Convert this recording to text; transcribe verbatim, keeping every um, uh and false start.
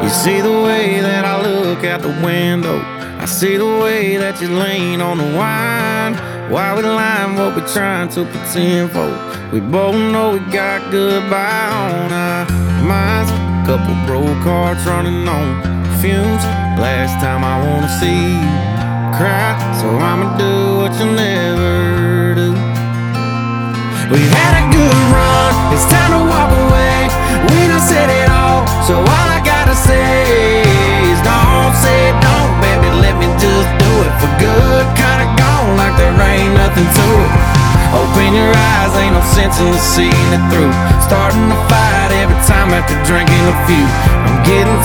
You see the way that I look out the window, I see the way that you lean on the wine. Why we lying what we're trying to pretend for? We both know we got goodbye on our minds. Couple broke hearts running on fumes. Last time I wanna see you cry, so I'ma do what you never do. We've had a good run, it's time to walk away. We done said it all, so all I gotta say is don't say don't, baby, let me just do it for good. Kinda gone like there ain't nothing to it. Open your eyes, ain't no sense in seeing it through. Starting a fight every time after drinking a few. I'm getting